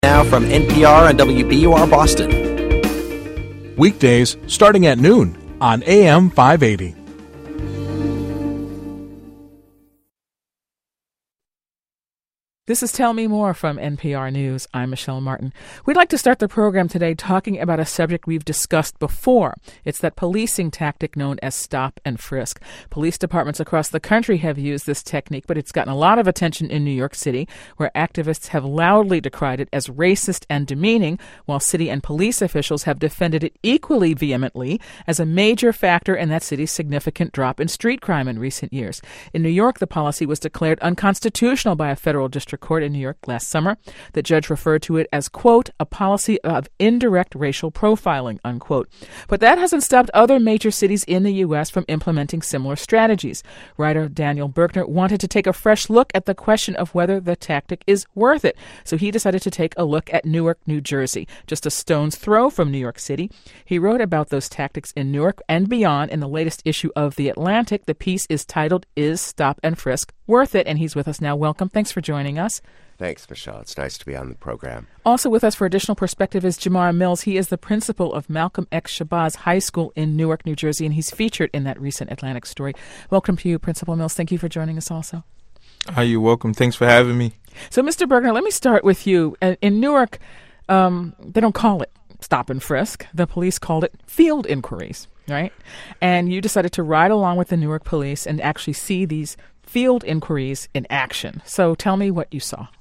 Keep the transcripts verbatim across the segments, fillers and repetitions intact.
Now from N P R and W B U R Boston. Weekdays starting at noon on A M five eighty. This is Tell Me More from N P R News. I'm Michelle Martin. We'd like to start the program today talking about a subject we've discussed before. It's that policing tactic known as stop and frisk. Police departments across the country have used this technique, but it's gotten a lot of attention in New York City, where activists have loudly decried it as racist and demeaning, while city and police officials have defended it equally vehemently as a major factor in that city's significant drop in street crime in recent years. In New York, the policy was declared unconstitutional by a federal district court in New York last summer. The judge referred to it as, quote, a policy of indirect racial profiling, unquote. But that hasn't stopped other major cities in the U S from implementing similar strategies. Writer Daniel Bergner wanted to take a fresh look at the question of whether the tactic is worth it. So he decided to take a look at Newark, New Jersey, just a stone's throw from New York City. He wrote about those tactics in Newark and beyond in the latest issue of The Atlantic. The piece is titled, Is Stop and Frisk Worth It? And he's with us now. Welcome. Thanks for joining us. Thanks, Michelle. It's nice to be on the program. Also with us for additional perspective is Jamar Mills. He is the principal of Malcolm X Shabazz High School in Newark, New Jersey, and he's featured in that recent Atlantic story. Welcome to you, Principal Mills. Thank you for joining us also. Hi, you're welcome. Thanks for having me. So, Mister Bergner, let me start with you. In Newark, um, they don't call it stop and frisk. The police called it field inquiries, right? And you decided to ride along with the Newark police and actually see these field inquiries in action. So tell me what you saw.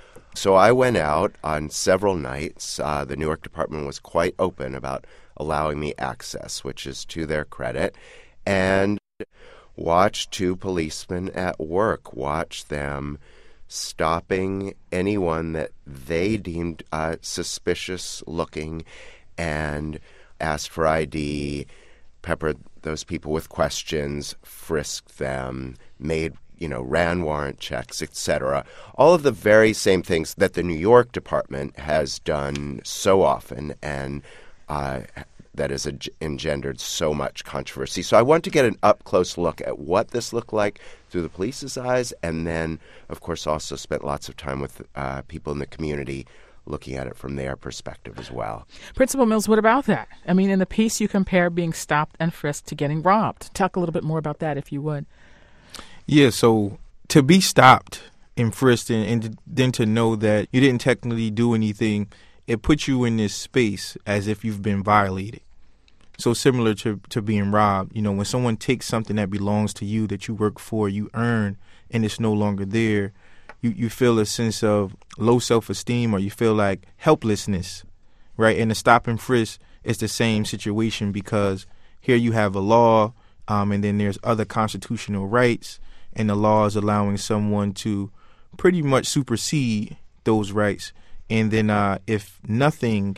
So I went out on several nights. Uh, the Newark Department was quite open about allowing me access, which is to their credit, and watched two policemen at work, watch them stopping anyone that they deemed uh, suspicious looking and asked for I D, peppered those people with questions, frisked them, made, you know, ran warrant checks, et cetera. All of the very same things that the New York Department has done so often and uh, that has engendered so much controversy. So I want to get an up-close look at what this looked like through the police's eyes, and then, of course, also spent lots of time with uh, people in the community looking at it from their perspective as well. Principal Mills, what about that? I mean, in the piece you compare being stopped and frisked to getting robbed. Talk a little bit more about that, if you would. Yeah, so to be stopped and frisked and, and then to know that you didn't technically do anything, it puts you in this space as if you've been violated. So similar to, to being robbed, you know, when someone takes something that belongs to you, that you work for, you earn, and it's no longer there, you, you feel a sense of low self-esteem, or you feel like helplessness, right? And the stop and frisk is the same situation, because here you have a law, um, and then there's other constitutional rights, and the law is allowing someone to pretty much supersede those rights. And then uh, if nothing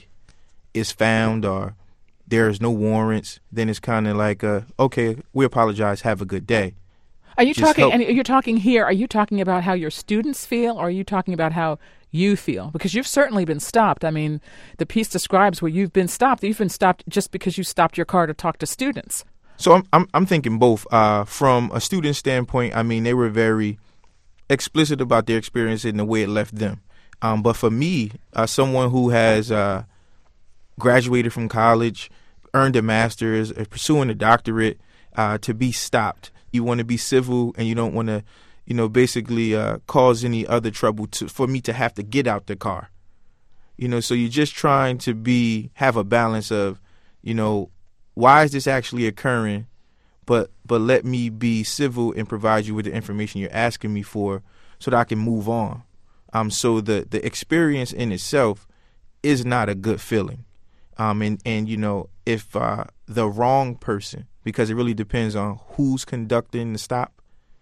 is found or there's no warrants, then it's kind of like, uh, okay, we apologize, have a good day. Are you Just talking, help. and you're talking here, are you talking about how your students feel, or are you talking about how you feel? Because you've certainly been stopped. I mean, the piece describes where you've been stopped. You've been stopped just because you stopped your car to talk to students. So I'm I'm, I'm thinking both. Uh, from a student standpoint, I mean, they were very explicit about their experience and the way it left them. Um, but for me, uh, someone who has uh, graduated from college, earned a master's, uh, pursuing a doctorate, uh, to be stopped, you want to be civil and you don't want to, you know, basically uh, cause any other trouble to, for me to have to get out the car. You know, so you're just trying to be have a balance of, you know, why is this actually occurring? But but let me be civil and provide you with the information you're asking me for so that I can move on. Um, so the, the experience in itself is not a good feeling. Um, and, and, you know, if uh, the wrong person, because it really depends on who's conducting the stop,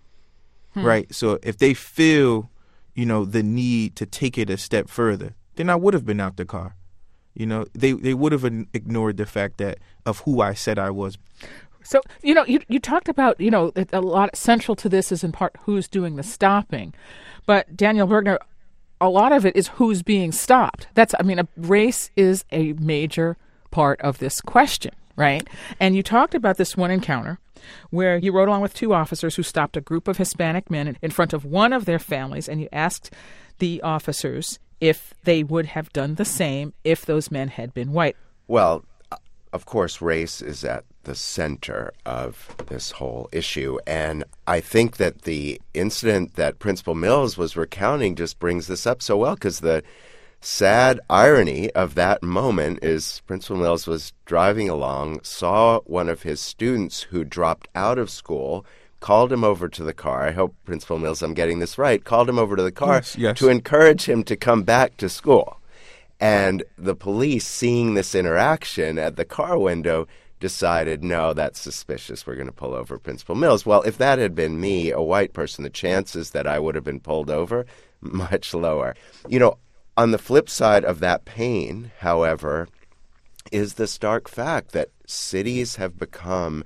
hmm. right? So if they feel, you know, the need to take it a step further, then I would have been out the car. You know, they, they would have ignored the fact that of who I said I was. So, you know, you you talked about, you know, a lot central to this is in part who's doing the stopping. But Daniel Bergner, a lot of it is who's being stopped. That's, I mean, a race is a major part of this question, right? And you talked about this one encounter where you rode along with two officers who stopped a group of Hispanic men in front of one of their families, and you asked the officers if they would have done the same if those men had been white. Well, of course, race is at the center of this whole issue. And I think that the incident that Principal Mills was recounting just brings this up so well, because the sad irony of that moment is Principal Mills was driving along, saw one of his students who dropped out of school, called him over to the car. I hope, Principal Mills, I'm getting this right, called him over to the car yes, yes. to encourage him to come back to school. And the police, seeing this interaction at the car window, decided, no, that's suspicious. We're going to pull over Principal Mills. Well, if that had been me, a white person, the chances that I would have been pulled over, much lower. You know, on the flip side of that pain, however, is the stark fact that cities have become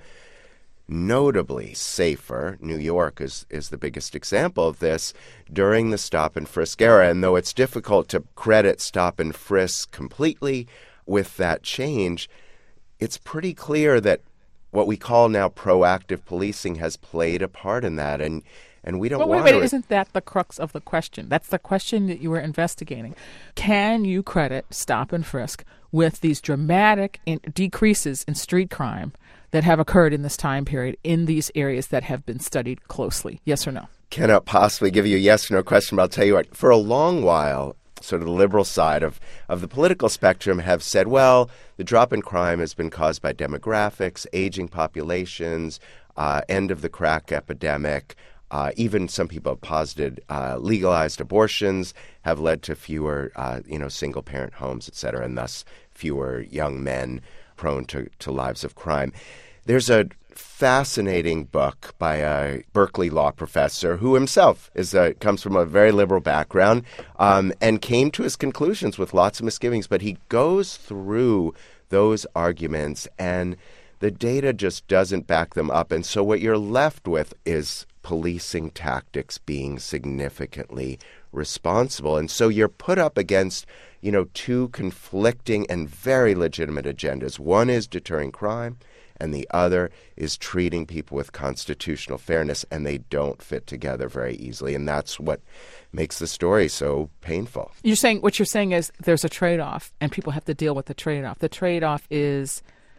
notably safer. New York is, is the biggest example of this during the stop and frisk era. And though it's difficult to credit stop and frisk completely with that change, it's pretty clear that what we call now proactive policing has played a part in that. And and we don't well, want wait, to... wait, isn't that the crux of the question? That's the question that you were investigating. Can you credit stop and frisk with these dramatic in- decreases in street crime that have occurred in this time period in these areas that have been studied closely? Yes or no? Cannot possibly give you a yes or no question, but I'll tell you what, for a long while, sort of the liberal side of, of the political spectrum have said, well, the drop in crime has been caused by demographics, aging populations, uh, end of the crack epidemic. Uh, even some people have posited uh, legalized abortions have led to fewer, uh, you know, single-parent homes, et cetera, and thus fewer young men prone to, to lives of crime. There's a fascinating book by a Berkeley law professor who himself is a, comes from a very liberal background um, and came to his conclusions with lots of misgivings, but he goes through those arguments and the data just doesn't back them up. And so what you're left with is policing tactics being significantly responsible. And so you're put up against, you know, two conflicting and very legitimate agendas. One is deterring crime, and the other is treating people with constitutional fairness, and they don't fit together very easily. And that's what makes the story so painful. You're saying what you're saying is there's a trade-off, and people have to deal with the trade-off. The trade-off is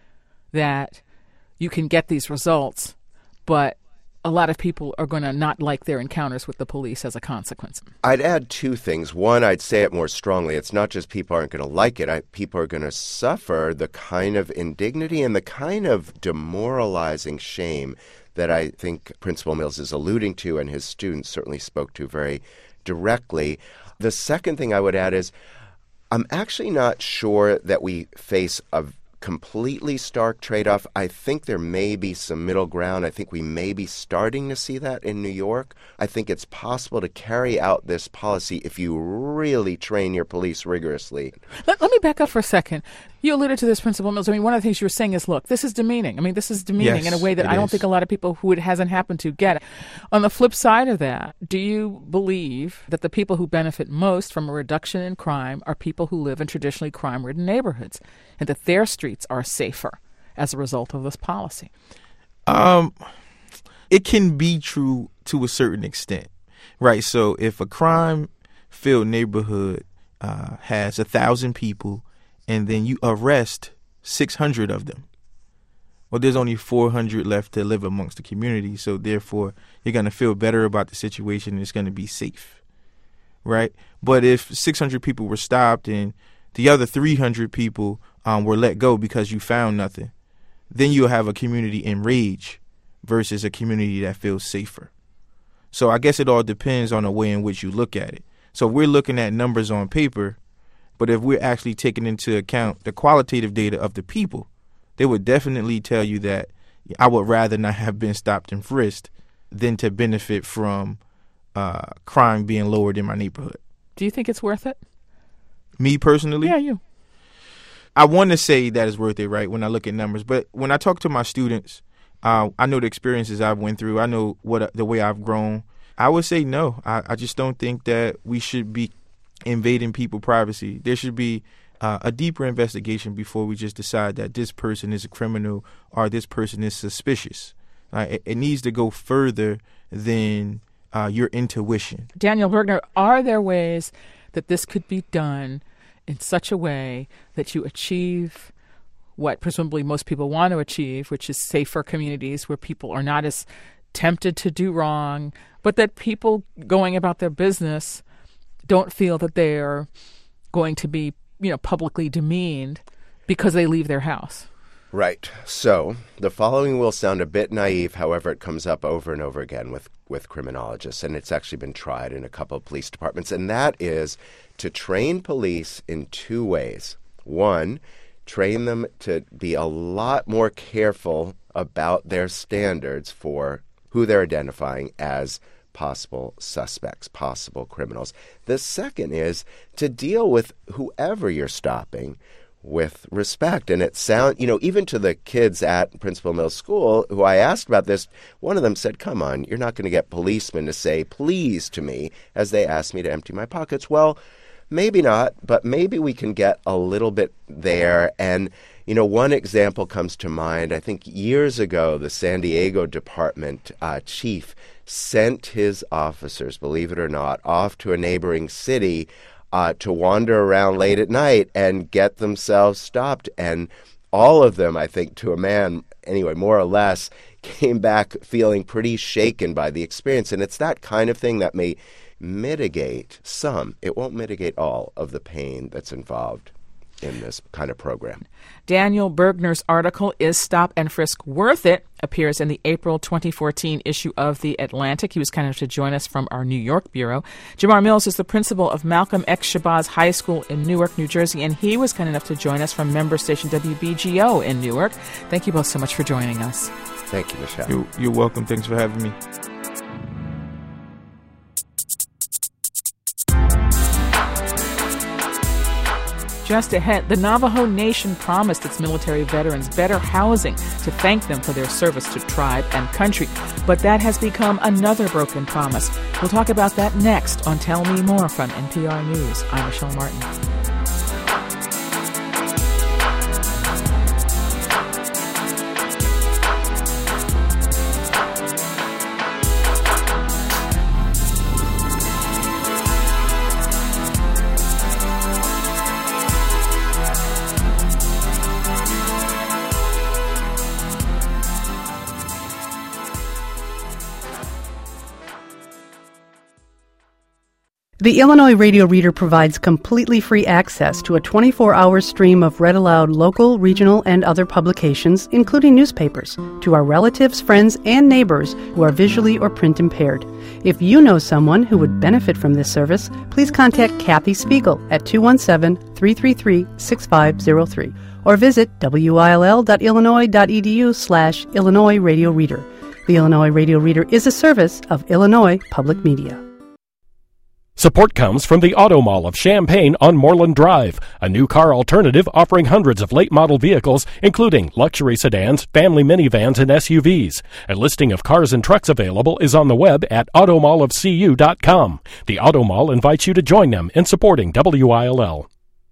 that you can get these results, but a lot of people are going to not like their encounters with the police as a consequence. I'd add two things. One, I'd say it more strongly. It's not just people aren't going to like it. I, people are going to suffer the kind of indignity and the kind of demoralizing shame that I think Principal Mills is alluding to and his students certainly spoke to very directly. The second thing I would add is I'm actually not sure that we face a completely stark trade-off. I think there may be some middle ground. I think we may be starting to see that in New York. I think it's possible to carry out this policy if you really train your police rigorously. Let, let me back up for a second. You alluded to this, Principal Mills. I mean, one of the things you were saying is, look, this is demeaning. I mean, this is demeaning yes, in a way that I don't is. think a lot of people who it hasn't happened to get. On the flip side of that, do you believe that the people who benefit most from a reduction in crime are people who live in traditionally crime-ridden neighborhoods and that their streets are safer as a result of this policy? Um, it can be true to a certain extent, right? So if a crime-filled neighborhood uh, has a thousand people and then you arrest six hundred of them, well, there's only four hundred left to live amongst the community. So therefore, you're going to feel better about the situation and it's going to be safe, right? But if six hundred people were stopped and the other three hundred people um, were let go because you found nothing, then you'll have a community in rage versus a community that feels safer. So I guess it all depends on the way in which you look at it. So we're looking at numbers on paper, but if we're actually taking into account the qualitative data of the people, they would definitely tell you that I would rather not have been stopped and frisked than to benefit from uh, crime being lowered in my neighborhood. Do you think it's worth it? Me personally? Yeah, you. I want to say that it's worth it, right, when I look at numbers. But when I talk to my students, uh, I know the experiences I've went through. I know what the way I've grown. I would say no. I, I just don't think that we should be invading people's privacy. There should be uh, a deeper investigation before we just decide that this person is a criminal or this person is suspicious. Uh, it, it needs to go further than uh, your intuition. Daniel Bergner, are there ways that this could be done in such a way that you achieve what presumably most people want to achieve, which is safer communities where people are not as tempted to do wrong, but that people going about their business don't feel that they're going to be, you know, publicly demeaned because they leave their house. Right. So the following will sound a bit naive. However, it comes up over and over again with, with criminologists, and it's actually been tried in a couple of police departments, and that is to train police in two ways. One, train them to be a lot more careful about their standards for who they're identifying as possible suspects, possible criminals. The second is to deal with whoever you're stopping with respect. And it sound, you know, even to the kids at Principal Mill School who I asked about this, one of them said, come on, you're not going to get policemen to say please to me as they ask me to empty my pockets. Well, maybe not, but maybe we can get a little bit there. And, you know, one example comes to mind. I think years ago, the San Diego department uh, chief sent his officers, believe it or not, off to a neighboring city Uh, to wander around late at night and get themselves stopped. And all of them, I think, to a man, anyway, more or less, came back feeling pretty shaken by the experience. And it's that kind of thing that may mitigate some. It won't mitigate all of the pain that's involved in this kind of program. Daniel Bergner's article, Is Stop and Frisk Worth It?, appears in the April twenty fourteen issue of The Atlantic. He was kind enough to join us from our New York bureau. Jamar Mills is the principal of Malcolm X. Shabazz High School in Newark, New Jersey, and he was kind enough to join us from member station W B G O in Newark. Thank you both so much for joining us. Thank you, Michelle. You're, you're welcome. Thanks for having me. Just ahead, the Navajo Nation promised its military veterans better housing to thank them for their service to tribe and country. But that has become another broken promise. We'll talk about that next on Tell Me More from N P R News. I'm Michelle Martin. The Illinois Radio Reader provides completely free access to a twenty-four hour stream of read-aloud local, regional, and other publications, including newspapers, to our relatives, friends, and neighbors who are visually or print impaired. If you know someone who would benefit from this service, please contact Kathy Spiegel at two one seven, three three three, six five zero three or visit will.illinois.edu slash Illinois Radio Reader. The Illinois Radio Reader is a service of Illinois Public Media. Support comes from the Auto Mall of Champaign on Moreland Drive, a new car alternative offering hundreds of late-model vehicles, including luxury sedans, family minivans, and S U Vs. A listing of cars and trucks available is on the web at auto mall of c u dot com. The Auto Mall invites you to join them in supporting W I L L.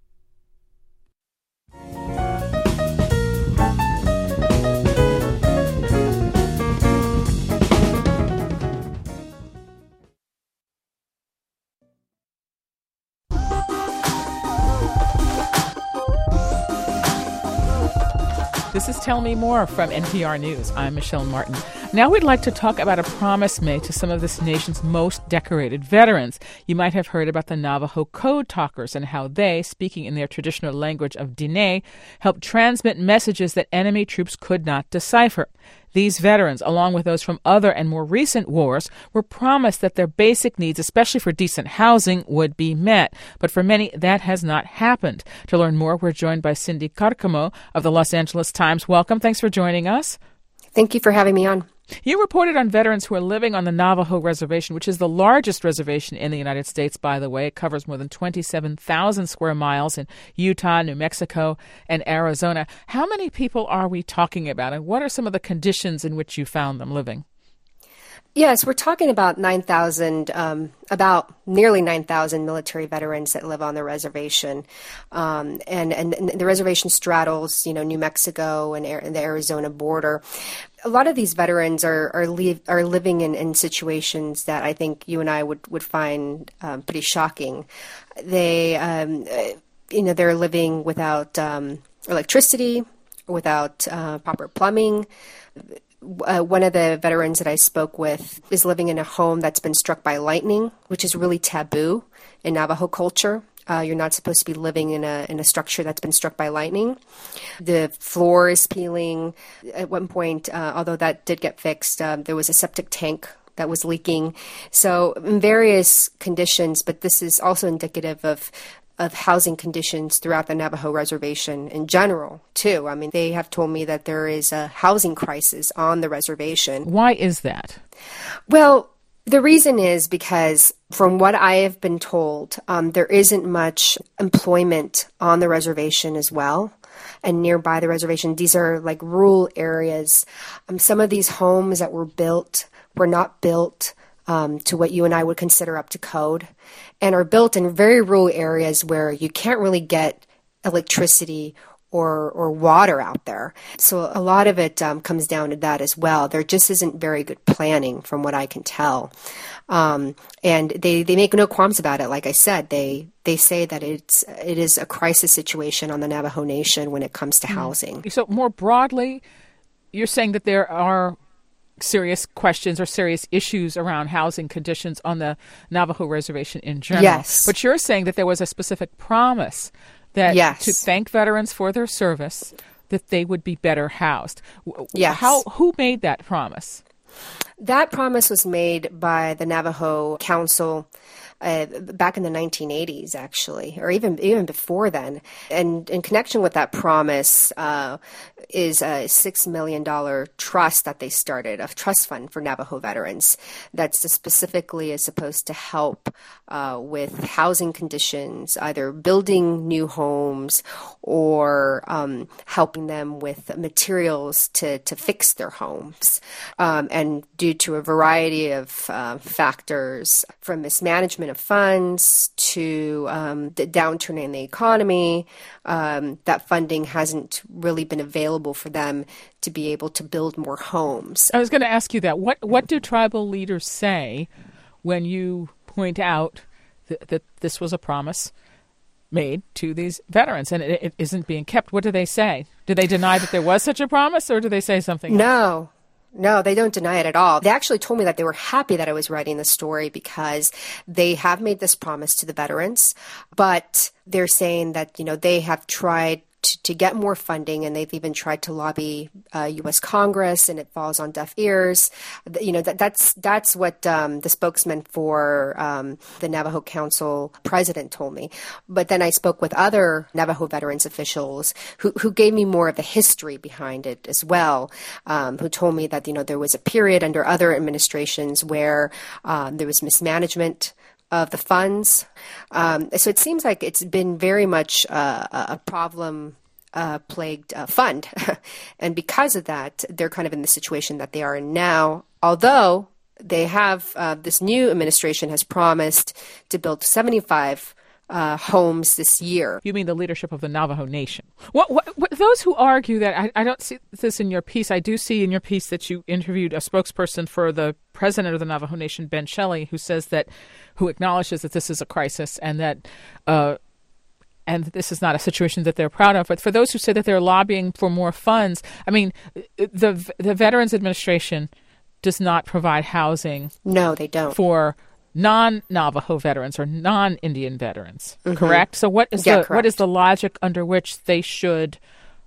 This is Tell Me More from N P R News. I'm Michelle Martin. Now we'd like to talk about a promise made to some of this nation's most decorated veterans. You might have heard about the Navajo Code Talkers and how they, speaking in their traditional language of Diné, helped transmit messages that enemy troops could not decipher. These veterans, along with those from other and more recent wars, were promised that their basic needs, especially for decent housing, would be met. But for many, that has not happened. To learn more, we're joined by Cindy Carcamo of the Los Angeles Times. Welcome. Thanks for joining us. Thank you for having me on. You reported on veterans who are living on the Navajo Reservation, which is the largest reservation in the United States, by the way. It covers more than twenty-seven thousand square miles in Utah, New Mexico, and Arizona. How many people are we talking about, and what are some of the conditions in which you found them living? Yes, we're talking about nine thousand, um, about nearly nine thousand military veterans that live on the reservation. Um, and, and, and the reservation straddles, you know, New Mexico and, and the Arizona border. A lot of these veterans are are, leave, are living in, in situations that I think you and I would, would find um, pretty shocking. They, um, you know, they're living without um, electricity, without uh, proper plumbing. Uh, one of the veterans that I spoke with is living in a home that's been struck by lightning, which is really taboo in Navajo culture. Uh, you're not supposed to be living in a in a structure that's been struck by lightning. The floor is peeling. At one point, uh, although that did get fixed, um, there was a septic tank that was leaking. So in various conditions, but this is also indicative of of housing conditions throughout the Navajo reservation in general, too. I mean, they have told me that there is a housing crisis on the reservation. Why is that? Well, the reason is because from what I have been told, um, there isn't much employment on the reservation as well. And nearby the reservation, these are like rural areas. Um, some of these homes that were built were not built Um, to what you and I would consider up to code, and are built in very rural areas where you can't really get electricity or or water out there. So a lot of it um, comes down to that as well. There just isn't very good planning from what I can tell. Um, and they, they make no qualms about it. Like I said, they they say that it's it is a crisis situation on the Navajo Nation when it comes to housing. So more broadly, you're saying that there are serious questions or serious issues around housing conditions on the Navajo reservation in general. Yes. But you're saying that there was a specific promise that yes. to thank veterans for their service, that they would be better housed. Yes. How, who made that promise? That promise was made by the Navajo Council uh, back in the nineteen eighties, actually, or even even before then. And in connection with that promise uh, is a six million dollars trust that they started, a trust fund for Navajo veterans that specifically is supposed to help uh, with housing conditions, either building new homes or um, helping them with materials to, to fix their homes. Um, and due to a variety of uh, factors, from mismanagement of funds to um, the downturn in the economy, um, that funding hasn't really been available for them to be able to build more homes. I was going to ask you that. What what do tribal leaders say when you point out th- that this was a promise made to these veterans and it, it isn't being kept? What do they say? Do they deny that there was such a promise, or do they say something No. else? No, they don't deny it at all. They actually told me that they were happy that I was writing this story because they have made this promise to the veterans, but they're saying that, you know, they have tried to, to get more funding, and they've even tried to lobby uh, U S Congress, and it falls on deaf ears. You know, that, that's that's what um, the spokesman for um, the Navajo Council president told me. But then I spoke with other Navajo veterans officials who, who gave me more of the history behind it as well, um, who told me that, you know, there was a period under other administrations where um, there was mismanagement of the funds. Um, so it seems like it's been very much uh, a problem uh, plagued uh, fund. And because of that, they're kind of in the situation that they are in now, although they have, uh, this new administration has promised to build seventy-five Uh, homes this year. You mean the leadership of the Navajo Nation? What, what, what those who argue that, I, I don't see this in your piece. I do see in your piece that you interviewed a spokesperson for the president of the Navajo Nation, Ben Shelley, who says that, who acknowledges that this is a crisis and that, uh, and this is not a situation that they're proud of. But for those who say that they're lobbying for more funds, I mean, the the Veterans Administration does not provide housing. No, they don't. For non-Navajo veterans or non-Indian veterans, mm-hmm. correct? So what is yeah, the correct. what is the logic under which they should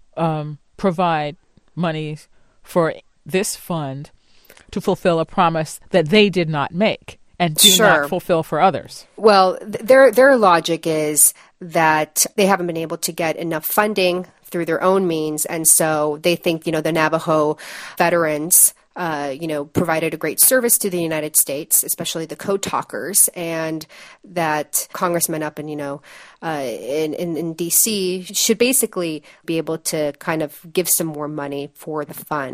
um, provide money for this fund to fulfill a promise that they did not make and do sure. not fulfill for others? Well, th- their their logic is that they haven't been able to get enough funding through their own means, and so they think, you know, the Navajo veterans Uh, you know, provided a great service to the United States, especially the code talkers, and that congressmen up in, you know, uh, in, in, in D C should basically be able to kind of give some more money for the fund.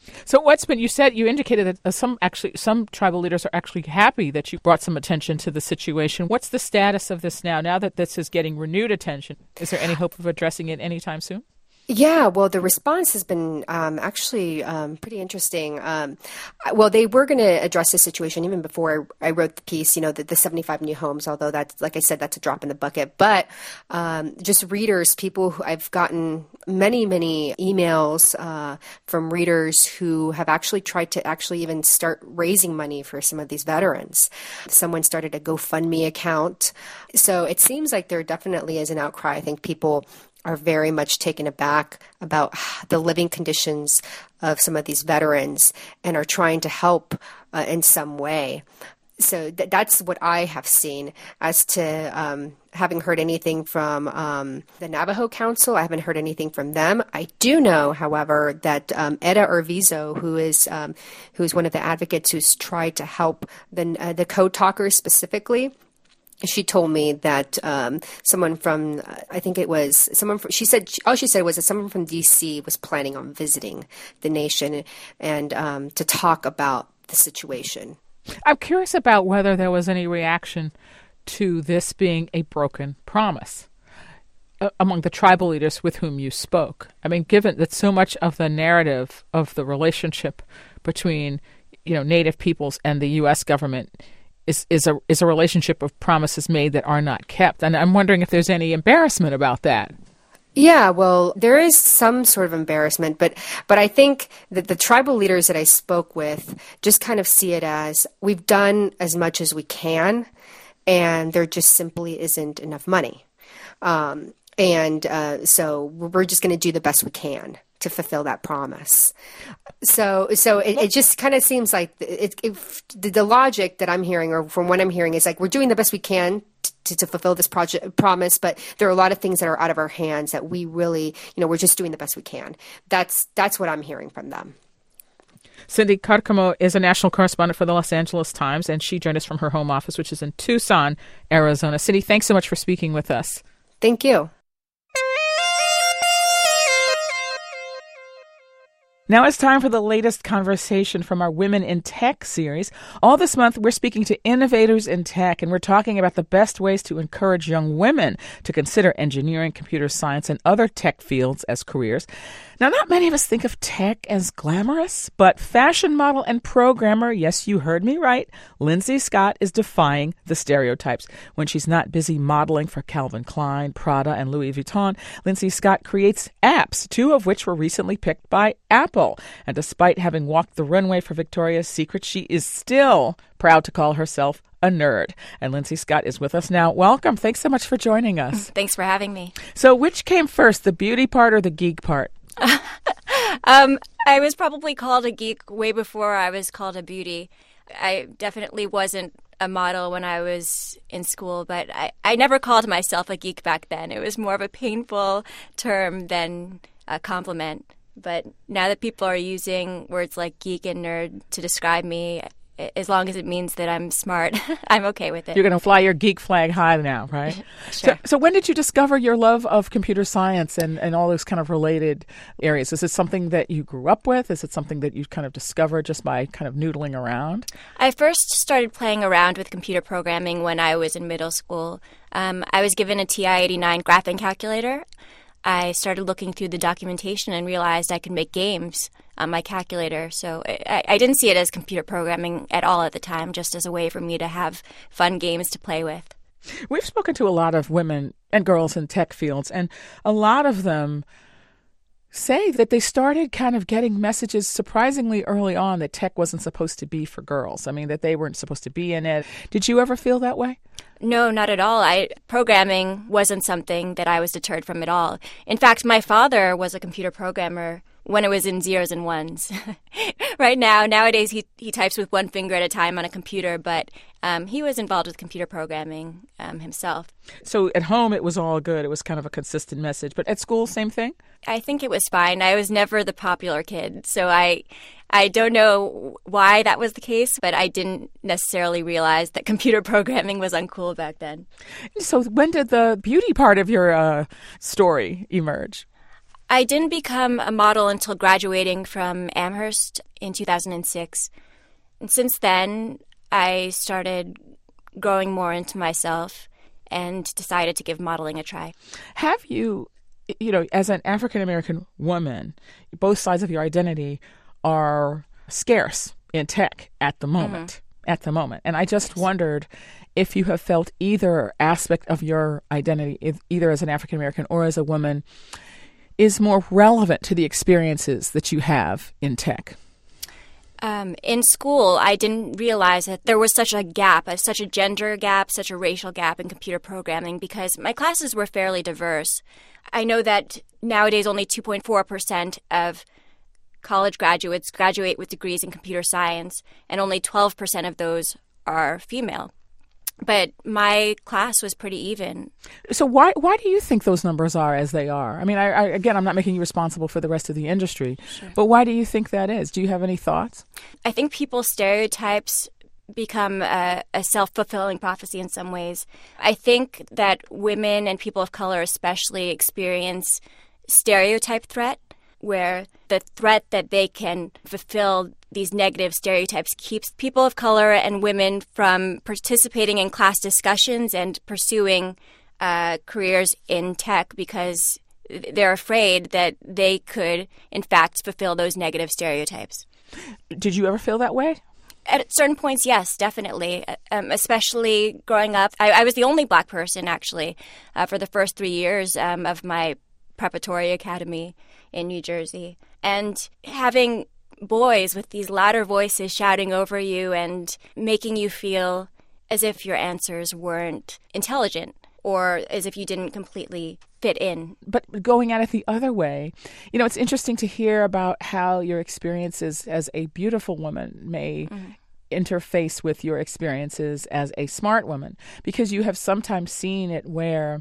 So what's been, you said, you indicated that uh, some actually, some tribal leaders are actually happy that you brought some attention to the situation. What's the status of this now, now that this is getting renewed attention? Is there any hope of addressing it anytime soon? Yeah, well, the response has been um, actually um, pretty interesting. Um, well, they were going to address the situation even before I, I wrote the piece, you know, the, the seventy-five new homes, although that's, like I said, that's a drop in the bucket. But um, just readers, people who I've gotten many, many emails uh, from readers who have actually tried to actually even start raising money for some of these veterans. Someone started a GoFundMe account. So it seems like there definitely is an outcry. I think people are very much taken aback about the living conditions of some of these veterans and are trying to help uh, in some way. So th- that's what I have seen. As to um, having heard anything from um, the Navajo Council, I haven't heard anything from them. I do know, however, that um, Eda Urvizo, who is um, who is one of the advocates who's tried to help the uh, the code talkers specifically, she told me that um, someone from, I think it was someone from, she said, all she said was that someone from D C was planning on visiting the nation and um, to talk about the situation. I'm curious about whether there was any reaction to this being a broken promise uh, among the tribal leaders with whom you spoke. I mean, given that so much of the narrative of the relationship between, you know, Native peoples and the U S government is is a is a relationship of promises made that are not kept. And I'm wondering if there's any embarrassment about that. Yeah, well, there is some sort of embarrassment, but but I think that the tribal leaders that I spoke with just kind of see it as we've done as much as we can, and there just simply isn't enough money. Um, and uh, so we're just going to do the best we can to fulfill that promise. So so it, it just kind of seems like it, it, the, the logic that I'm hearing, or from what I'm hearing, is like we're doing the best we can to, to fulfill this project promise, but there are a lot of things that are out of our hands that we really, you know, we're just doing the best we can. That's that's what I'm hearing from them. Cindy Carcamo is a national correspondent for the Los Angeles Times, and she joined us from her home office, which is in Tucson, Arizona. Cindy, thanks so much for speaking with us. Thank you. Now it's time for the latest conversation from our Women in Tech series. All this month, we're speaking to innovators in tech, and we're talking about the best ways to encourage young women to consider engineering, computer science, and other tech fields as careers. Now, not many of us think of tech as glamorous, but fashion model and programmer, yes, you heard me right, Lindsay Scott is defying the stereotypes. When she's not busy modeling for Calvin Klein, Prada, and Louis Vuitton, Lindsay Scott creates apps, two of which were recently picked by Apple. And despite having walked the runway for Victoria's Secret, she is still proud to call herself a nerd. And Lindsay Scott is with us now. Welcome. Thanks so much for joining us. Thanks for having me. So which came first, the beauty part or the geek part? um, I was probably called a geek way before I was called a beauty. I definitely wasn't a model when I was in school, but I, I never called myself a geek back then. It was more of a painful term than a compliment. But now that people are using words like geek and nerd to describe me, as long as it means that I'm smart, I'm okay with it. You're going to fly your geek flag high now, right? Sure. So, so when did you discover your love of computer science and, and all those kind of related areas? Is it something that you grew up with? Is it something that you kind of discovered just by kind of noodling around? I first started playing around with computer programming when I was in middle school. Um, I was given a T I eighty-nine graphing calculator. I started looking through the documentation and realized I could make games on my calculator. So I, I didn't see it as computer programming at all at the time, just as a way for me to have fun games to play with. We've spoken to a lot of women and girls in tech fields, and a lot of them say that they started kind of getting messages surprisingly early on that tech wasn't supposed to be for girls. I mean, that they weren't supposed to be in it. Did you ever feel that way? No, not at all. I programming wasn't something that I was deterred from at all. In fact, my father was a computer programmer when it was in zeros and ones. Right now, nowadays, he he types with one finger at a time on a computer, but um, he was involved with computer programming um, himself. So at home, it was all good. It was kind of a consistent message. But at school, same thing? I think it was fine. I was never the popular kid, so I I don't know why that was the case, but I didn't necessarily realize that computer programming was uncool back then. So when did the beauty part of your uh, story emerge? I didn't become a model until graduating from Amherst in two thousand six. And since then, I started growing more into myself and decided to give modeling a try. Have you, you know, as an African-American woman, both sides of your identity are scarce in tech at the moment, mm-hmm. at the moment. And I just yes. wondered if you have felt either aspect of your identity, either as an African-American or as a woman, is more relevant to the experiences that you have in tech. Um, in school, I didn't realize that there was such a gap, a, such a gender gap, such a racial gap in computer programming because my classes were fairly diverse. I know that nowadays only two point four percent of college graduates graduate with degrees in computer science, and only twelve percent of those are female. But my class was pretty even. So why why do you think those numbers are as they are? I mean, I, I, again, I'm not making you responsible for the rest of the industry, sure. but why do you think that is? Do you have any thoughts? I think people's stereotypes become a, a self-fulfilling prophecy in some ways. I think that women and people of color especially experience stereotype threat, where the threat that they can fulfill these negative stereotypes keeps people of color and women from participating in class discussions and pursuing uh, careers in tech because they're afraid that they could, in fact, fulfill those negative stereotypes. Did you ever feel that way? At certain points, yes, definitely, um, especially growing up. I, I was the only Black person, actually, uh, for the first three years um, of my preparatory academy in New Jersey. And having boys with these louder voices shouting over you and making you feel as if your answers weren't intelligent or as if you didn't completely fit in. But going at it the other way, you know, it's interesting to hear about how your experiences as a beautiful woman may mm-hmm. interface with your experiences as a smart woman, because you have sometimes seen it where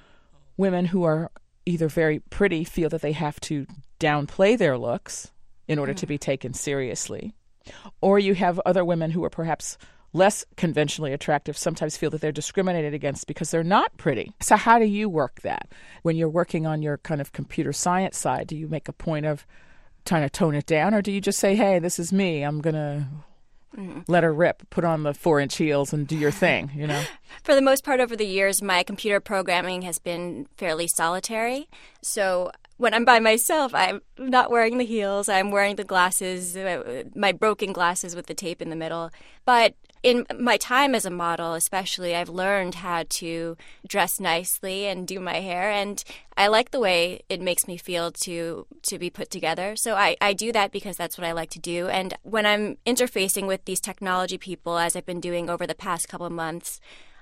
women who are either very pretty feel that they have to downplay their looks in order mm. to be taken seriously, or you have other women who are perhaps less conventionally attractive sometimes feel that they're discriminated against because they're not pretty. So how do you work that? When you're working on your kind of computer science side, do you make a point of trying to tone it down, or do you just say, hey, this is me, I'm going to mm. let her rip, put on the four-inch heels and do your thing, you know? For the most part over the years, my computer programming has been fairly solitary. So when I'm by myself, I'm not wearing the heels. I'm wearing the glasses, my broken glasses with the tape in the middle. But in my time as a model, especially, I've learned how to dress nicely and do my hair. And I like the way it makes me feel to to be put together. So I, I do that because that's what I like to do. And when I'm interfacing with these technology people, as I've been doing over the past couple of months,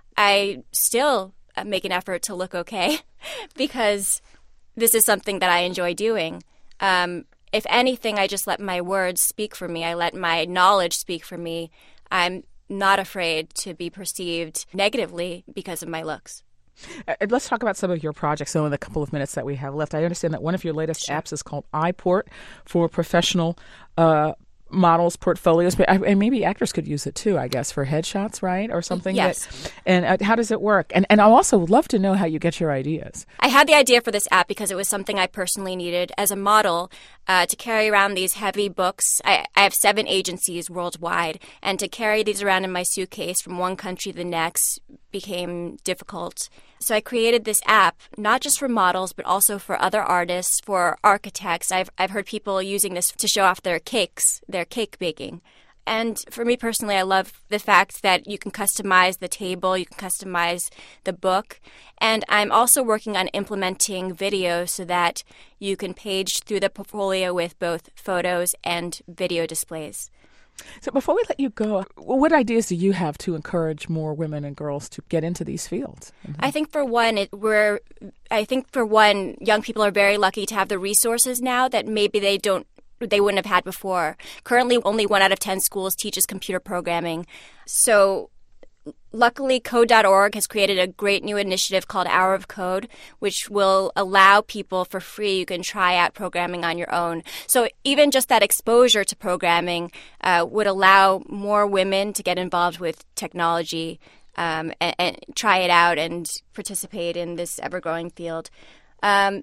I still make an effort to look okay because this is something that I enjoy doing. Um, if anything, I just let my words speak for me. I let my knowledge speak for me. I'm not afraid to be perceived negatively because of my looks. Uh, let's talk about some of your projects, so in the couple of minutes that we have left. I understand that one of your latest sure. apps is called iPort for professional uh, models, portfolios, but and maybe actors could use it too, I guess, for headshots, right? Or something. Yes. That, and uh, how does it work? And and I also would love to know how you get your ideas. I had the idea for this app because it was something I personally needed as a model uh, to carry around these heavy books. I, I have seven agencies worldwide, and to carry these around in my suitcase from one country to the next became difficult. So I created this app, not just for models, but also for other artists, for architects. I've I've heard people using this to show off their cakes, their cake baking. And for me personally, I love the fact that you can customize the table, you can customize the book. And I'm also working on implementing video so that you can page through the portfolio with both photos and video displays. So before we let you go, what ideas do you have to encourage more women and girls to get into these fields? Mm-hmm. I think for one, it, we're, I think for one, young people are very lucky to have the resources now that maybe they don't, they wouldn't have had before. Currently, only one out of ten schools teaches computer programming. So luckily, code dot org has created a great new initiative called Hour of Code, which will allow people for free. You can try out programming on your own. So even just that exposure to programming uh, would allow more women to get involved with technology um, and, and try it out and participate in this ever-growing field. Um,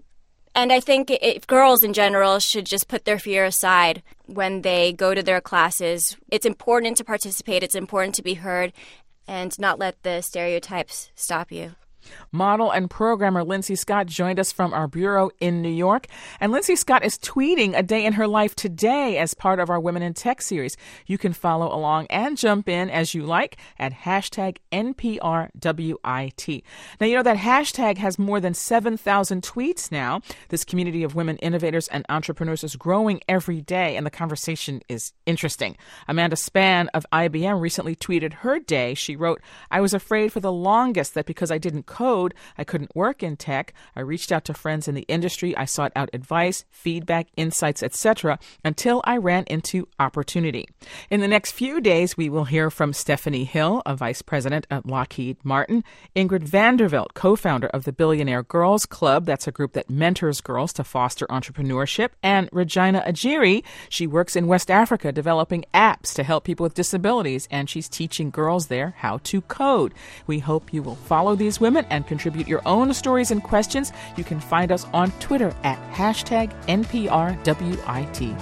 And I think it, girls in general should just put their fear aside when they go to their classes. It's important to participate. It's important to be heard and not let the stereotypes stop you. Model and programmer Lindsay Scott joined us from our bureau in New York. And Lindsay Scott is tweeting a day in her life today as part of our Women in Tech series. You can follow along and jump in as you like at hashtag N P R W I T. Now, you know that hashtag has more than seven thousand tweets now. This community of women innovators and entrepreneurs is growing every day, and the conversation is interesting. Amanda Spann of I B M recently tweeted her day. She wrote, "I was afraid for the longest that because I didn't code, I couldn't work in tech. I reached out to friends in the industry. I sought out advice, feedback, insights, et cetera until I ran into opportunity." In the next few days, we will hear from Stephanie Hill, a vice president at Lockheed Martin, Ingrid Vanderveld, co-founder of the Billionaire Girls Club. That's a group that mentors girls to foster entrepreneurship, and Regina Ajiri. She works in West Africa developing apps to help people with disabilities, and she's teaching girls there how to code. We hope you will follow these women and contribute your own stories and questions. You can find us on Twitter at hashtag N P R W I T.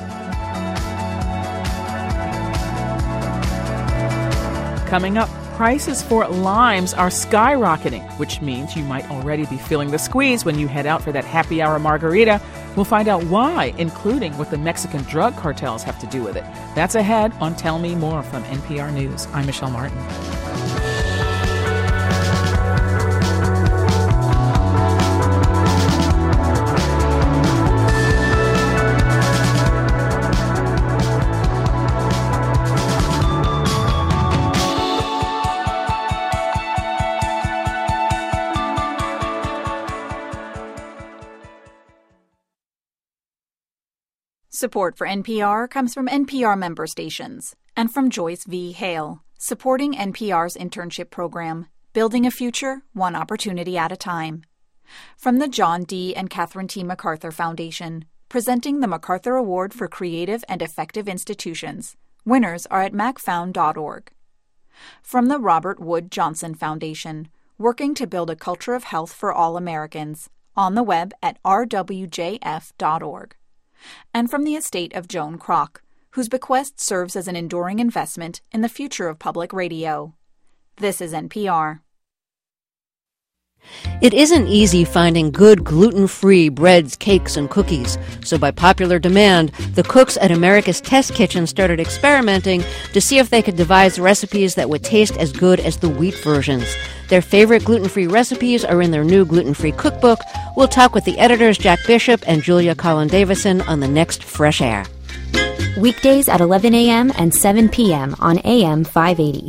Coming up, prices for limes are skyrocketing, which means you might already be feeling the squeeze when you head out for that happy hour margarita. We'll find out why, including what the Mexican drug cartels have to do with it. That's ahead on Tell Me More from N P R News. I'm Michelle Martin. Support for N P R comes from N P R member stations and from Joyce V. Hale, supporting N P R's internship program, Building a Future, One Opportunity at a Time. From the John D. and Catherine T. MacArthur Foundation, presenting the MacArthur Award for Creative and Effective Institutions. Winners are at mac found dot org. From the Robert Wood Johnson Foundation, working to build a culture of health for all Americans, on the web at r w j f dot org. And from the estate of Joan Kroc, whose bequest serves as an enduring investment in the future of public radio. This is N P R. It isn't easy finding good gluten-free breads, cakes, and cookies. So by popular demand, the cooks at America's Test Kitchen started experimenting to see if they could devise recipes that would taste as good as the wheat versions. Their favorite gluten-free recipes are in their new gluten-free cookbook. We'll talk with the editors Jack Bishop and Julia Collin-Davison on the next Fresh Air. Weekdays at eleven a.m. and seven p.m. on A M five eighty.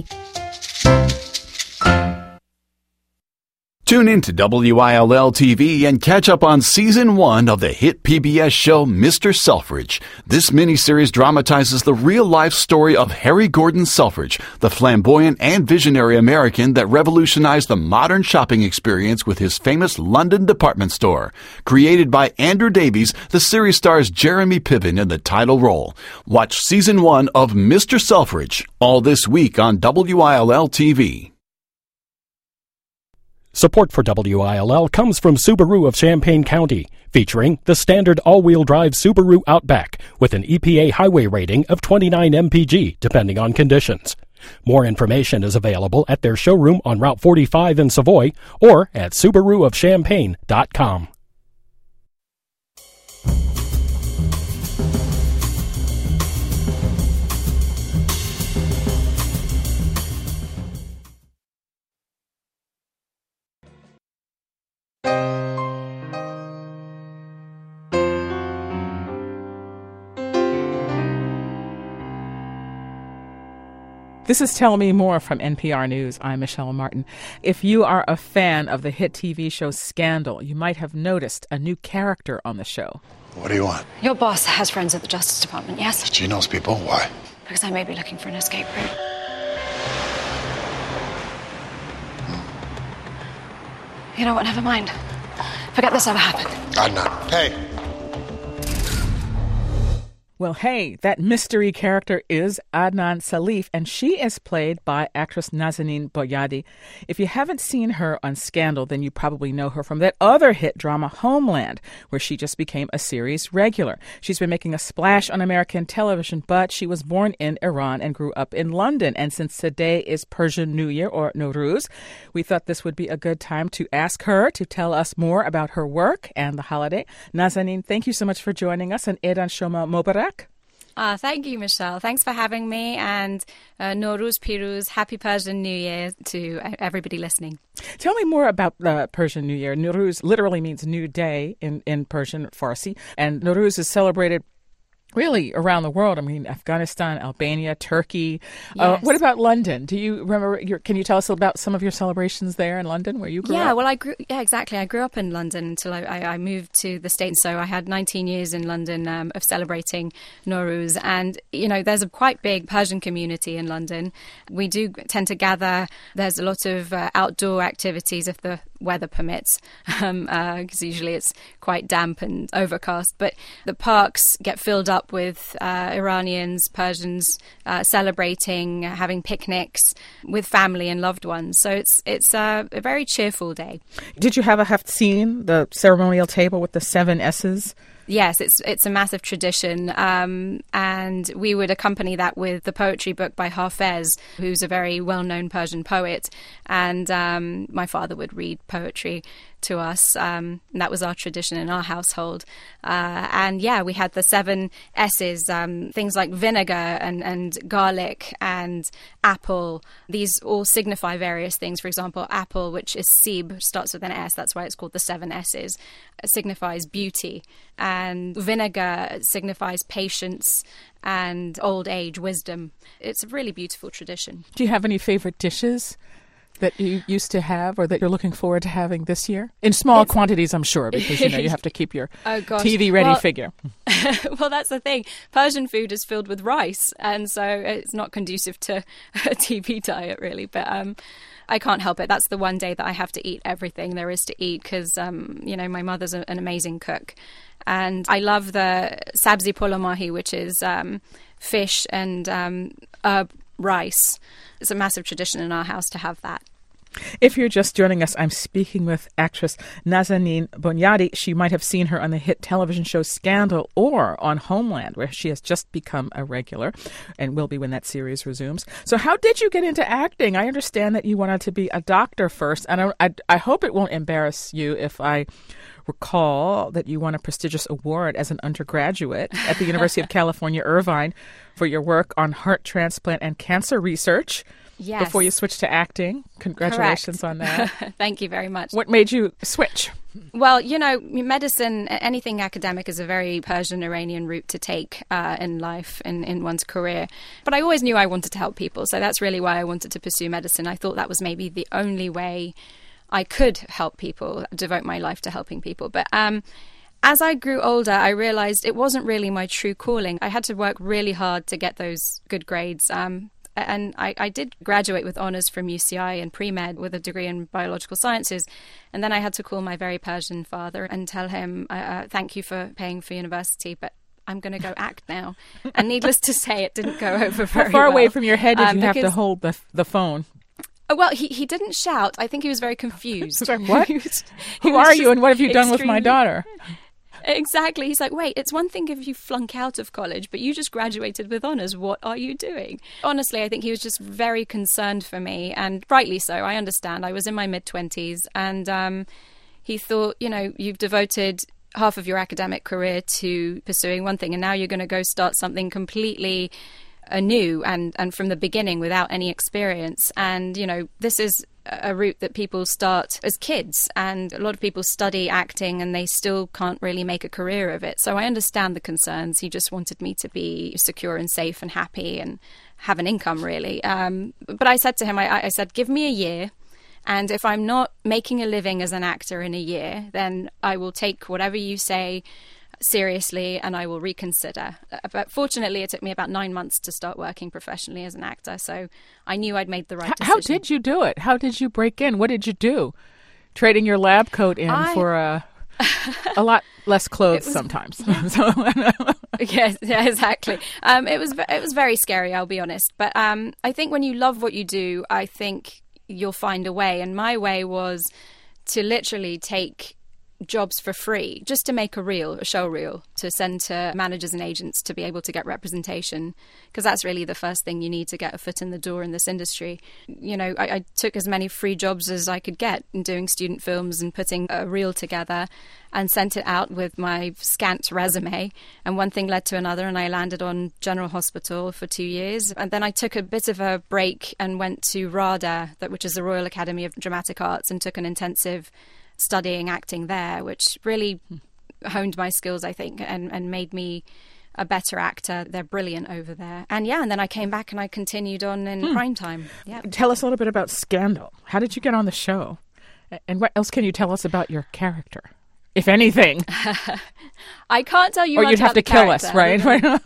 Tune in to W I L L T V and catch up on Season one of the hit P B S show Mister Selfridge. This miniseries dramatizes the real-life story of Harry Gordon Selfridge, the flamboyant and visionary American that revolutionized the modern shopping experience with his famous London department store. Created by Andrew Davies, the series stars Jeremy Piven in the title role. Watch Season one of Mister Selfridge, all this week on W I L L T V. Support for W I L L comes from Subaru of Champaign County, featuring the standard all-wheel drive Subaru Outback with an E P A highway rating of twenty-nine M P G, depending on conditions. More information is available at their showroom on Route forty-five in Savoy or at subaru of champaign dot com. This is Tell Me More from N P R News. I'm Michelle Martin. If you are a fan of the hit T V show Scandal, you might have noticed a new character on the show. What do you want? Your boss has friends at the Justice Department, yes? She knows people. Why? Because I may be looking for an escape route. You know what? Never mind. Forget this ever happened. God, not. Hey. Well, hey, that mystery character is Adnan Salif, and she is played by actress Nazanin Boyadi. If you haven't seen her on Scandal, then you probably know her from that other hit drama, Homeland, where she just became a series regular. She's been making a splash on American television, but she was born in Iran and grew up in London. And since today is Persian New Year, or Nowruz, we thought this would be a good time to ask her to tell us more about her work and the holiday. Nazanin, thank you so much for joining us, and Eid Shoma Mubarak. Uh, thank you, Michelle. Thanks for having me, and uh, Nowruz Piruz, Happy Persian New Year to everybody listening. Tell me more about the Persian New Year. Nowruz literally means new day in, in Persian, Farsi, and Nowruz is celebrated really around the world. I mean, Afghanistan, Albania, Turkey. Yes. Uh, what about London? Do you remember, your, can you tell us about some of your celebrations there in London where you grew yeah, up? well, I grew, yeah, exactly. I grew up in London until I, I, I moved to the States. So I had nineteen years in London um, of celebrating Nowruz. And, you know, there's a quite big Persian community in London. We do tend to gather. There's a lot of uh, outdoor activities if the weather permits, because um, uh, usually it's quite damp and overcast. But the parks get filled up with uh, Iranians, Persians uh, celebrating, having picnics with family and loved ones. So it's it's uh, a very cheerful day. Did you have a haftzin, the ceremonial table with the seven S's? Yes, it's it's a massive tradition, um, and we would accompany that with the poetry book by Hafez, who's a very well-known Persian poet, and um, my father would read poetry to us. Um, and that was our tradition in our household. Uh, and yeah, we had the seven S's, um, things like vinegar and, and garlic and apple. These all signify various things. For example, apple, which is sib, starts with an S. That's why it's called the seven S's. It signifies beauty. And vinegar signifies patience and old age, wisdom. It's a really beautiful tradition. Do you have any favorite dishes that you used to have or that you're looking forward to having this year? In small it's, quantities, I'm sure, because, you know, you have to keep your oh, T V-ready well, figure. Well, that's the thing. Persian food is filled with rice, and so it's not conducive to a T V diet, really. But um, I can't help it. That's the one day that I have to eat everything there is to eat because, um, you know, my mother's a, an amazing cook. And I love the sabzi polamahi, which is um, fish and um, herb rice. It's a massive tradition in our house to have that. If you're just joining us, I'm speaking with actress Nazanin Boyadi. She might have seen her on the hit television show Scandal or on Homeland, where she has just become a regular and will be when that series resumes. So how did you get into acting? I understand that you wanted to be a doctor first, and I, I, I hope it won't embarrass you if I recall that you won a prestigious award as an undergraduate at the University of California, Irvine, for your work on heart transplant and cancer research. Yes. Before you switched to acting. Congratulations Correct. on that. Thank you very much. What made you switch? Well, you know, medicine, anything academic is a very Persian Iranian route to take uh, in life, in, in one's career. But I always knew I wanted to help people. So that's really why I wanted to pursue medicine. I thought that was maybe the only way I could help people, devote my life to helping people. But um, as I grew older, I realized it wasn't really my true calling. I had to work really hard to get those good grades. Um, and I, I did graduate with honours from U C I and pre-med with a degree in biological sciences. And then I had to call my very Persian father and tell him, uh, uh, thank you for paying for university, but I'm going to go act now. And needless to say, it didn't go over very well. How far well. away from your head did um, you have because, to hold the the phone? Oh, well, he, he didn't shout. I think he was very confused. Like, what? he was, Who he was are you and what have you done with my daughter? Exactly. He's like, wait, it's one thing if you flunk out of college, but you just graduated with honours. What are you doing? Honestly, I think he was just very concerned for me, and rightly so. I understand. I was in my mid-twenties, and um, he thought, you know, you've devoted half of your academic career to pursuing one thing, and now you're going to go start something completely anew and, and from the beginning without any experience. And, you know, this is a route that people start as kids, and a lot of people study acting and they still can't really make a career of it. So I understand the concerns. He just wanted me to be secure and safe and happy and have an income, really. Um, but I said to him, I, I said, give me a year. And if I'm not making a living as an actor in a year, then I will take whatever you say seriously and I will reconsider. But fortunately, it took me about nine months to start working professionally as an actor. So I knew I'd made the right decision. How did you do it? How did you break in? What did you do? Trading your lab coat in I... for a a lot less clothes was, sometimes. yes, yeah, exactly. Um, it was it was very scary, I'll be honest. But um, I think when you love what you do, I think you'll find a way. And my way was to literally take jobs for free just to make a reel, a show reel, to send to managers and agents to be able to get representation, because that's really the first thing you need to get a foot in the door in this industry. You know, I, I took as many free jobs as I could get in doing student films and putting a reel together and sent it out with my scant resume, and one thing led to another, and I landed on General Hospital for two years. And then I took a bit of a break and went to RADA, that which is the Royal Academy of Dramatic Arts, and took an intensive studying acting there, which really honed my skills, I think, and, and made me a better actor. They're brilliant over there. And yeah, and then I came back and I continued on in hmm. prime time. Yeah. Tell us a little bit about Scandal. How did you get on the show? And what else can you tell us about your character, if anything? I can't tell you or much you'd have about to kill character. us, right?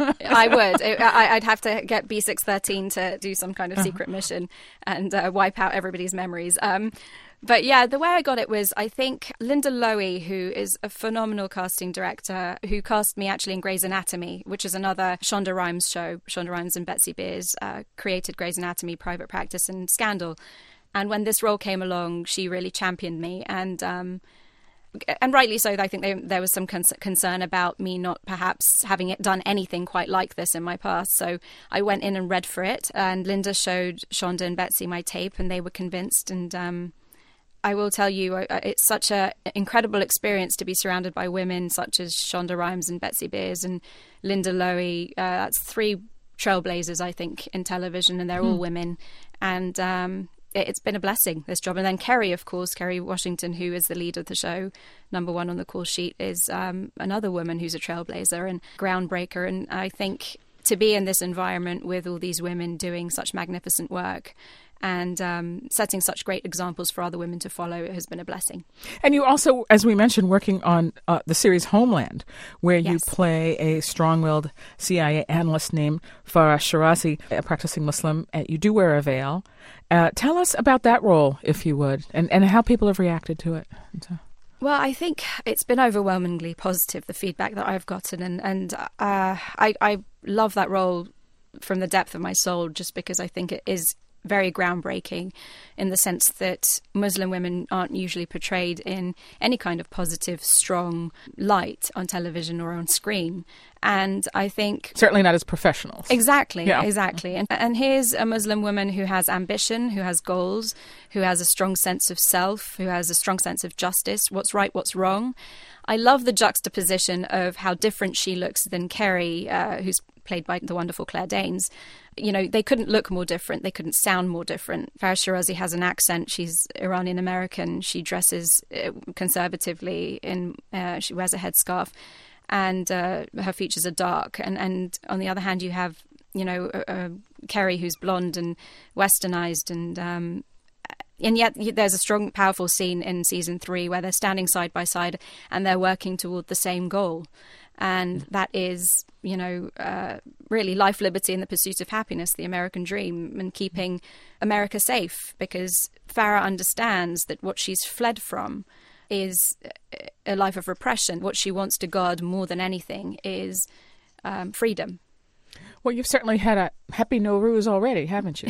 I would. I, I'd have to get B six thirteen to do some kind of secret uh-huh. mission and uh, wipe out everybody's memories. Um, But yeah, the way I got it was, I think Linda Lowy, who is a phenomenal casting director, who cast me actually in Grey's Anatomy, which is another Shonda Rhimes show. Shonda Rhimes and Betsy Beers uh, created Grey's Anatomy, Private Practice and Scandal. And when this role came along, she really championed me. And um, and rightly so, I think they, there was some con- concern about me not perhaps having it done anything quite like this in my past. So I went in and read for it. And Linda showed Shonda and Betsy my tape, and they were convinced. And um I will tell you, it's such an incredible experience to be surrounded by women such as Shonda Rhimes and Betsy Beers and Linda Lowy. Uh, that's three trailblazers, I think, in television, and they're hmm. all women. And um, it, it's been a blessing, this job. And then Kerry, of course, Kerry Washington, who is the lead of the show, number one on the call sheet, is um, another woman who's a trailblazer and groundbreaker. And I think to be in this environment with all these women doing such magnificent work and um, setting such great examples for other women to follow, it has been a blessing. And you also, as we mentioned, working on uh, the series Homeland, where you yes. play a strong-willed C I A analyst named Farah Shirazi, a practicing Muslim, and you do wear a veil. Uh, tell us about that role, if you would, and, and how people have reacted to it. So. Well, I think it's been overwhelmingly positive, the feedback that I've gotten, and, and uh, I, I love that role from the depth of my soul, just because I think it is very groundbreaking in the sense that Muslim women aren't usually portrayed in any kind of positive, strong light on television or on screen. And I think... Certainly not as professionals. Exactly, yeah. exactly. And, and here's a Muslim woman who has ambition, who has goals, who has a strong sense of self, who has a strong sense of justice, what's right, what's wrong. I love the juxtaposition of how different she looks than Kerry, uh, who's played by the wonderful Claire Danes. You know, they couldn't look more different. They couldn't sound more different. Farah Shirazi has an accent. She's Iranian American. She dresses uh, conservatively. In uh, she wears a headscarf, and uh, her features are dark. And, and on the other hand, you have, you know, uh, uh, Kerry, who's blonde and westernized, and um, and yet there's a strong, powerful scene in season three where they're standing side by side and they're working toward the same goal. And that is, you know, uh, really life, liberty, and the pursuit of happiness, the American dream, and keeping America safe, because Farah understands that what she's fled from is a life of repression. What she wants to guard more than anything is um, freedom. Well, you've certainly had a happy Nowruz already, haven't you?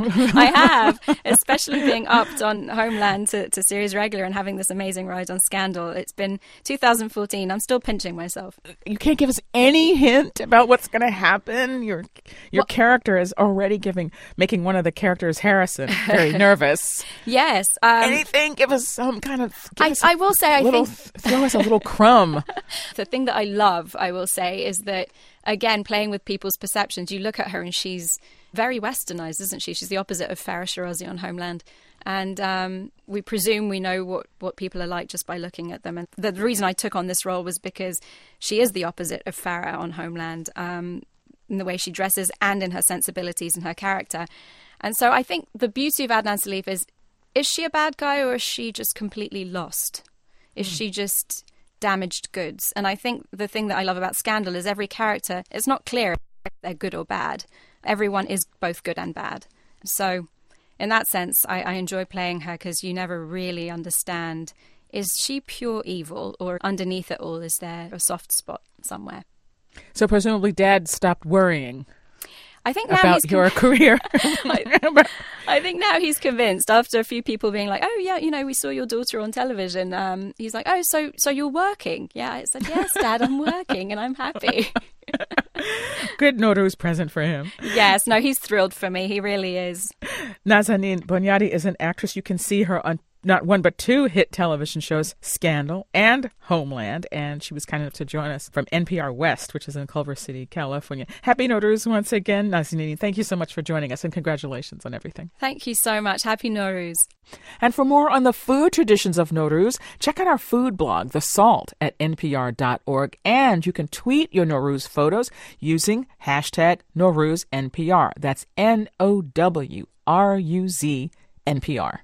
I have, especially being upped on Homeland to, to series regular and having this amazing ride on Scandal. It's been two thousand fourteen. I'm still pinching myself. You can't give us any hint about what's going to happen. Your your well, character is already giving, making one of the characters, Harrison, very nervous. Yes. Um, Anything? Give us some kind of... I, I will say, I little, think... Throw us a little crumb. The thing that I love, I will say, is that, again, playing with people's perceptions, you look at her and she's very westernized, isn't she? She's the opposite of Farah Shirazi on Homeland. And um, we presume we know what, what people are like just by looking at them. And the, the reason I took on this role was because she is the opposite of Farah on Homeland, um, in the way she dresses and in her sensibilities and her character. And so I think the beauty of Adnan Salif is, is she a bad guy or is she just completely lost? Is mm. she just damaged goods? And I think the thing that I love about Scandal is every character, it's not clear if they're good or bad. Everyone is both good and bad. So in that sense, I, I enjoy playing her because you never really understand Is she pure evil, or underneath it all, is there a soft spot somewhere? So presumably Dad stopped worrying I think now about he's your career. I, I think now he's convinced, after a few people being like, oh, yeah, you know, we saw your daughter on television. Um, he's like, oh, so so you're working? Yeah, I said, yes, Dad, I'm working and I'm happy. Good Nowruz present for him. Yes, no, he's thrilled for me. He really is. Nazanin Boniadi is an actress. You can see her on not one but two hit television shows, Scandal and Homeland, and she was kind enough to join us from N P R West, which is in Culver City, California. Happy Nowruz once again, Nazanin. Thank you so much for joining us, and congratulations on everything. Thank you so much. Happy Nowruz. And for more on the food traditions of Nowruz, check out our food blog, The Salt, at N P R dot org, and you can tweet your Nowruz photos using hashtag Nowruz N P R. That's N O W R U Z N P R.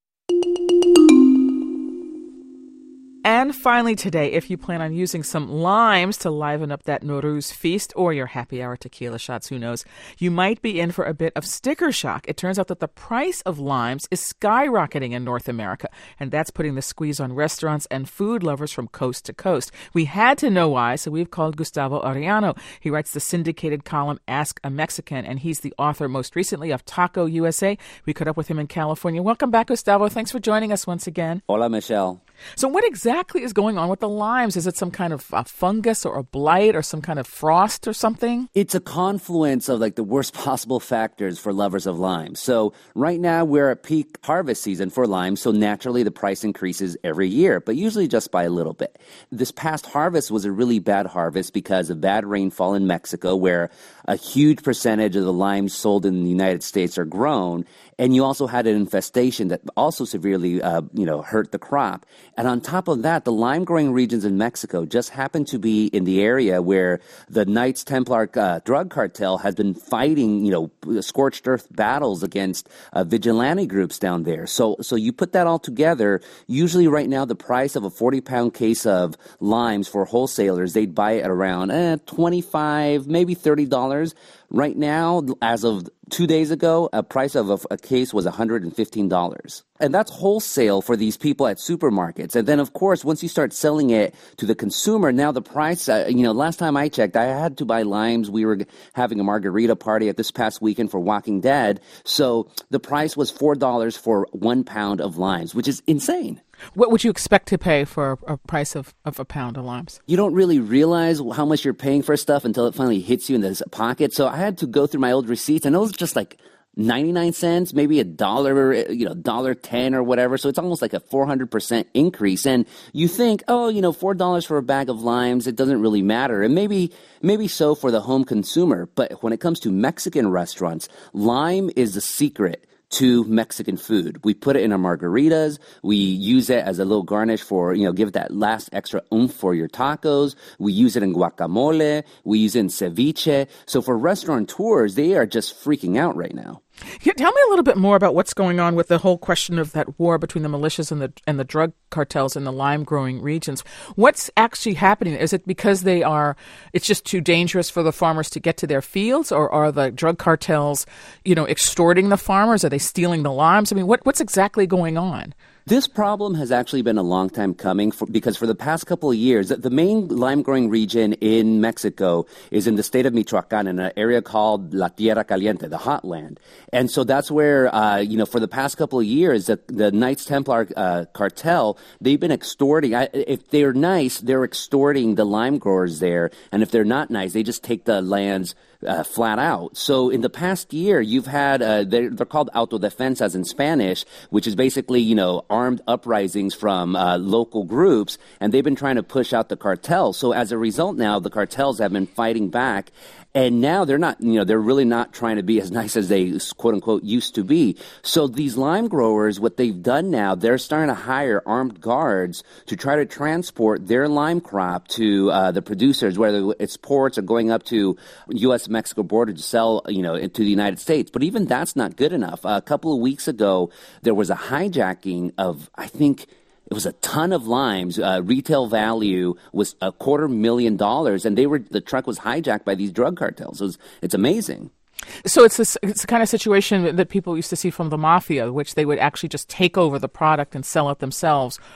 And finally today, if you plan on using some limes to liven up that Nowruz feast or your happy hour tequila shots, who knows, you might be in for a bit of sticker shock. It turns out that the price of limes is skyrocketing in North America, and that's putting the squeeze on restaurants and food lovers from coast to coast. We had to know why, so we've called Gustavo Arellano. He writes the syndicated column Ask a Mexican, and he's the author most recently of Taco U S A. We caught up with him in California. Welcome back, Gustavo. Thanks for joining us once again. Hola, Michelle. So what exactly is going on with the limes? Is it some kind of a fungus or a blight or some kind of frost or something? It's a confluence of like the worst possible factors for lovers of limes. So right now we're at peak harvest season for limes, so naturally the price increases every year, but usually just by a little bit. This past harvest was a really bad harvest because of bad rainfall in Mexico, where a huge percentage of the limes sold in the United States are grown. And you also had an infestation that also severely, uh, you know, hurt the crop. And on top of that, the lime growing regions in Mexico just happen to be in the area where the Knights Templar uh, drug cartel has been fighting, you know, scorched earth battles against uh, vigilante groups down there. So, so you put that all together. Usually, right now, the price of a forty pound case of limes for wholesalers, they'd buy it at around eh, twenty-five, maybe thirty dollars. Right now, as of two days ago, a price of a, a case was one hundred fifteen dollars. And that's wholesale for these people at supermarkets. And then, of course, once you start selling it to the consumer, now the price, uh, you know, last time I checked, I had to buy limes. We were having a margarita party at this past weekend for Walking Dead. So the price was four dollars for one pound of limes, which is insane. What would you expect to pay for a price of, of a pound of limes? You don't really realize how much you're paying for stuff until it finally hits you in the pocket. So I had to go through my old receipts, and it was just like ninety-nine cents, maybe a dollar, you know, dollar ten or whatever. So it's almost like a four hundred percent increase. And you think, oh, you know, four dollars for a bag of limes, it doesn't really matter. And maybe, maybe so for the home consumer. But when it comes to Mexican restaurants, lime is the secret to Mexican food. We put it in our margaritas. We use it as a little garnish for, you know, give it that last extra oomph for your tacos. We use it in guacamole. We use it in ceviche. So for restaurateurs, they are just freaking out right now. Yeah, tell me a little bit more about what's going on with the whole question of that war between the militias and the and the drug cartels in the lime growing regions. What's actually happening? Is it because they are, it's just too dangerous for the farmers to get to their fields, or are the drug cartels, you know, extorting the farmers? Are they stealing the limes? I mean, what what's exactly going on? This problem has actually been a long time coming for, because for the past couple of years, the main lime-growing region in Mexico is in the state of Michoacan, in an area called La Tierra Caliente, the hot land. And so that's where, uh, you know, for the past couple of years, the, the Knights Templar uh, cartel, they've been extorting. I, if they're nice, they're extorting the lime growers there. And if they're not nice, they just take the lands Uh, flat out. So in the past year, you've had, uh, they're, they're called autodefensas in Spanish, which is basically, you know, armed uprisings from uh, local groups, and they've been trying to push out the cartels. So as a result now, the cartels have been fighting back, and now they're not, you know, they're really not trying to be as nice as they, quote unquote, used to be. So these lime growers, what they've done now, they're starting to hire armed guards to try to transport their lime crop to uh, the producers, whether it's ports or going up to U S Mexico border to sell, you know, to the United States. But even that's not good enough. Uh, a couple of weeks ago, there was a hijacking of, I think, it was a ton of limes. Uh, retail value was a quarter million dollars, and they were the truck was hijacked by these drug cartels. It was, it's amazing. So it's this, it's the kind of situation that people used to see from the mafia, which they would actually just take over the product and sell it themselves.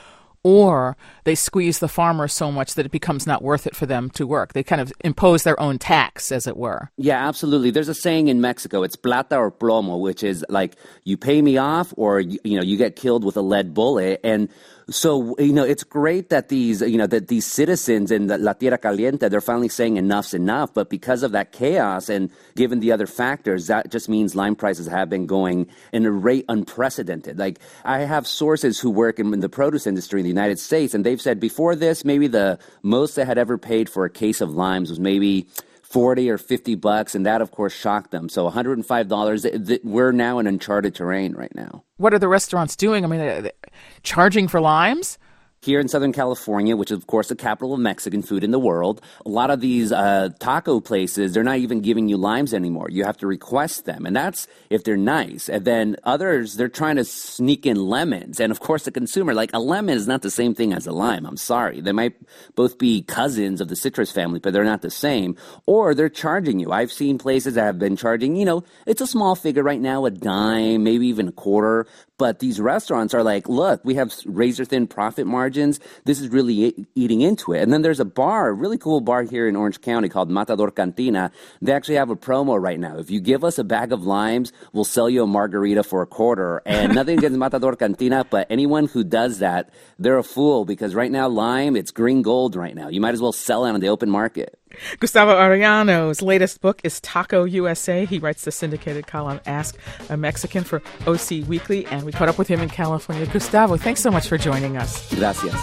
or they squeeze the farmer so much that it becomes not worth it for them to work. They kind of impose their own tax, as it were. Yeah, absolutely. There's a saying in Mexico, it's plata or plomo, which is like you pay me off or, you, you know, you get killed with a lead bullet. And so, you know, it's great that these, you know, that these citizens in the La Tierra Caliente, they're finally saying enough's enough. But because of that chaos and given the other factors, that just means lime prices have been going in a rate unprecedented. Like, I have sources who work in, in the produce industry in the United States, and they've said before this, maybe the most they had ever paid for a case of limes was maybe forty or fifty bucks, and that, of course, shocked them. So one hundred five dollars, we're now in uncharted terrain right now. What are the restaurants doing? I mean, they're charging for limes? Here in Southern California, which is, of course, the capital of Mexican food in the world, a lot of these uh, taco places, they're not even giving you limes anymore. You have to request them, and that's if they're nice. And then others, they're trying to sneak in lemons. And, of course, the consumer, like, a lemon is not the same thing as a lime. I'm sorry. They might both be cousins of the citrus family, but they're not the same. Or they're charging you. I've seen places that have been charging, you know, it's a small figure right now, a dime, maybe even a quarter. But these restaurants are like, look, we have razor-thin profit margins. This is really e- eating into it. And then there's a bar, a really cool bar here in Orange County called Matador Cantina. They actually have a promo right now. If you give us a bag of limes, we'll sell you a margarita for a quarter. And nothing against Matador Cantina, but anyone who does that, they're a fool because right now, lime, it's green gold right now. You might as well sell it on the open market. Gustavo Arellano's latest book is Taco U S A. He writes the syndicated column Ask a Mexican for O C Weekly, and we caught up with him in California. Gustavo, thanks so much for joining us. Gracias.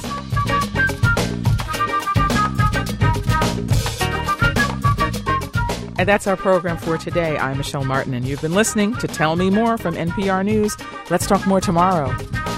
And that's our program for today. I'm Michelle Martin, and you've been listening to Tell Me More from N P R News. Let's talk more tomorrow.